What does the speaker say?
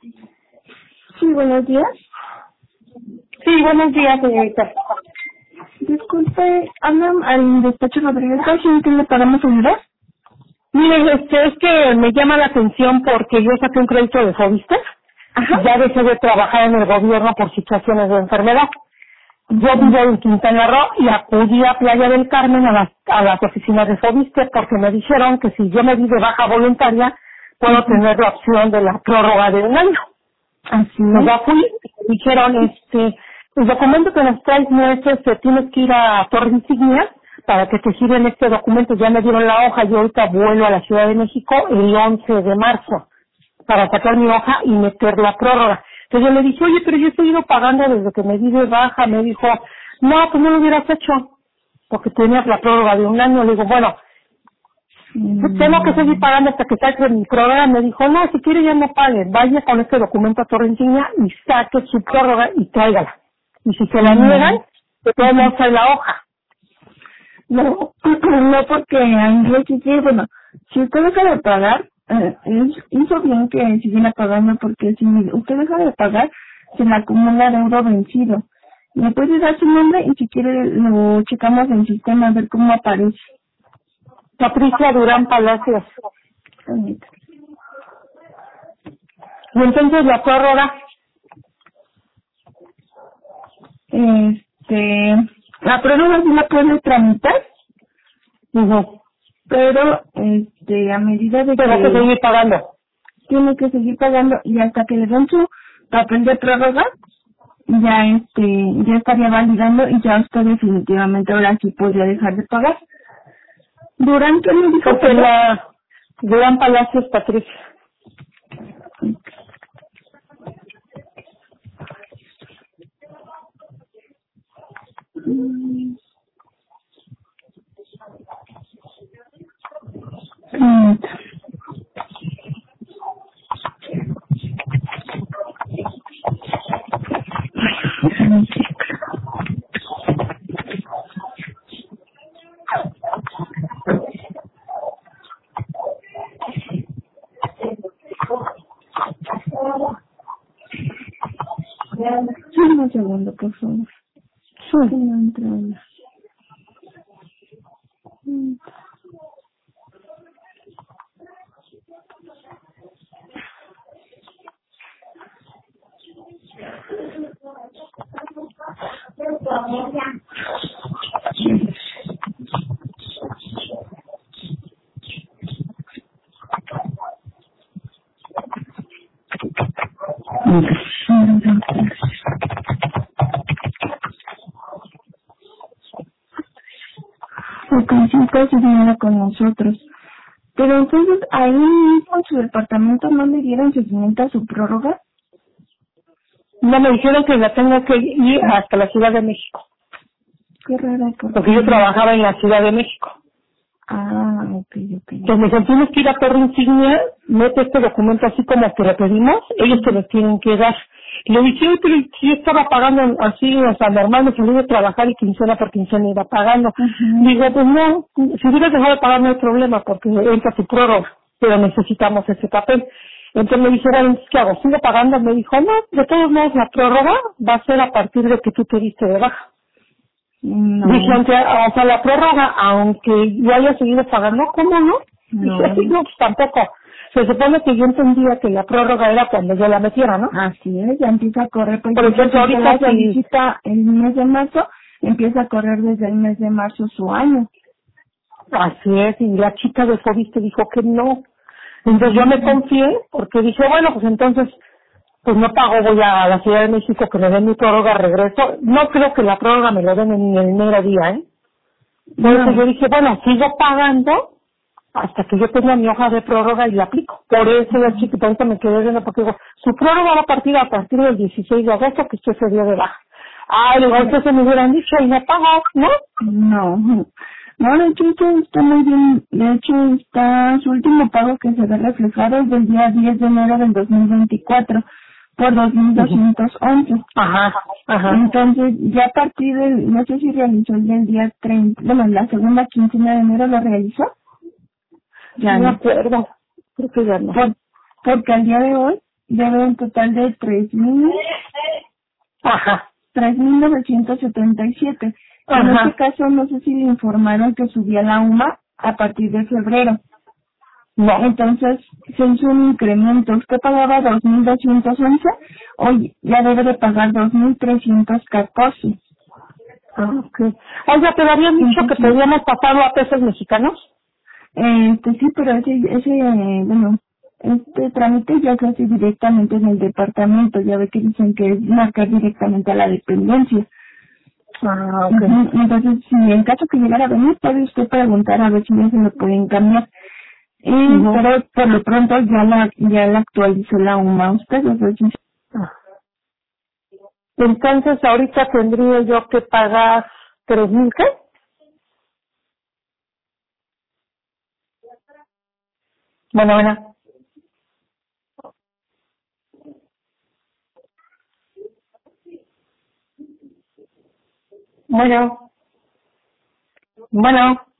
Sí, buenos días. Sí, buenos días, señorita. Disculpe, hablan al despacho Rodríguez García, ¿en qué le podemos ayudar? Mire, es que me llama la atención porque yo saqué un crédito de Fobiste. Ajá. Ya dejé de trabajar en el gobierno por situaciones de enfermedad. Yo vivo en Quintana Roo y acudí a Playa del Carmen a las oficinas de Fobiste porque me dijeron que si yo me di de baja voluntaria, puedo tener la opción de la prórroga de un año. Así Pues es. ya fui, me dijeron, el documento que nos traes no es tienes que ir a Torre Insignia para que te sirven este documento. Ya me dieron la hoja, yo ahorita vuelo a la Ciudad de México el 11 de marzo para sacar mi hoja y meter la prórroga. Entonces yo le dije, oye, pero yo estoy ido pagando desde que me di de baja. Me dijo, no, pues no lo hubieras hecho porque tenías la prórroga de un año. Le digo, bueno, pues tengo que seguir pagando hasta que saque mi prórroga. Me dijo, no, si quiere ya no pague, vaya con este documento a Torre Insignia y saque su prórroga y tráigala. Y si se la niegan, de todos modos trae la hoja. No, no porque Ángel sí, bueno, si usted deja de pagar, hizo bien que siguiera pagando porque si usted deja de pagar, se le acumula deuda vencido. Me puede dar su nombre y si quiere lo checamos en el sistema a ver cómo aparece. Patricia Durán Palacios. Permítame. Y entonces la prórroga, La prórroga sí la puede tramitar, dijo, pero a medida de tengo que que seguir pagando. tiene que seguir pagando y hasta que le den su papel de prórroga, ya estaría validando y ya usted definitivamente ahora sí podría dejar de pagar. Durante me dijo, Porque la Durán Palacios Patricia. un segundo, por favor. Sí. No entra una. Su consulta se viene con nosotros. Pero entonces, ahí mismo en su departamento no le dieron seguimiento a su prórroga. No, me dijeron que la tengo que ir hasta la Ciudad de México. Qué raro, Porque yo trabajaba en la Ciudad de México. ok. Entonces me dijeron, tienes que ir a Torre Insignia, mete este documento así como que lo pedimos, ellos te lo tienen que dar. Y le dije, oye, pero si yo estaba pagando así, o sea, normal, me salí de trabajar y quincena por quincena iba pagando. Digo, pues no, si hubieras dejado de pagar no hay problema, porque entra tu prórroga, pero necesitamos ese papel. Entonces me dijeron, entonces, ¿qué hago? ¿Sigo pagando? Me dijo, no, de todos modos la prórroga va a ser a partir de que tú te diste de baja. Dije, o sea, la prórroga, aunque yo haya seguido pagando, ¿cómo no? Dije, sí, no, pues tampoco. Se supone que yo entendía que la prórroga era cuando yo la metiera, ¿no? Así es, ya empieza a correr. Por ejemplo, ahorita la solicita el mes de marzo, empieza a correr desde el mes de marzo su año. Así es, y la chica de Fobiste dijo que no. Entonces yo me confié, porque dije, bueno, pues entonces, pues no pago, voy a la Ciudad de México que me den mi prórroga, regreso. No creo que la prórroga me lo den en el mero día, ¿eh? Entonces yo dije, bueno, sigo pagando hasta que yo tenga mi hoja de prórroga y la aplico. Por eso la chica, por eso me quedé viendo, porque digo, su prórroga va a partir del 16 de agosto que usted se dio de baja. Digo, entonces me hubieran dicho y no pago, ¿no? No, de hecho está muy bien. De hecho está su último pago que se ve reflejado es del día 10 de enero del 2024 por 2,211. Ajá. Entonces, ya a partir del, no sé si realizó el del día 30, bueno, la segunda quincena de enero lo realizó. Ya no me acuerdo, creo que ya no. Porque al día de hoy debe un total de Ajá. 3.977. En Ajá. este caso, no sé si le informaron que subía la UMA a partir de febrero. No. Entonces, se hizo un incremento. Usted pagaba 2.211, hoy ya debe de pagar 2.314. Ok. Oiga, ¿te habían dicho que Entonces, podíamos pasarlo a pesos mexicanos? sí, pero bueno, este trámite ya se hace directamente en el departamento. Ya ve que dicen que es marcar directamente a la dependencia. Ah, ok. Entonces, si en caso que llegara a venir, puede usted preguntar a ver si ya se lo pueden cambiar. Ujú. Pero por lo pronto ya la actualizó la UMA usted, o sea, sí. Ah. Entonces, ahorita tendría yo que pagar 3,000, ¿qué? Bueno, bueno. Bueno. Bueno.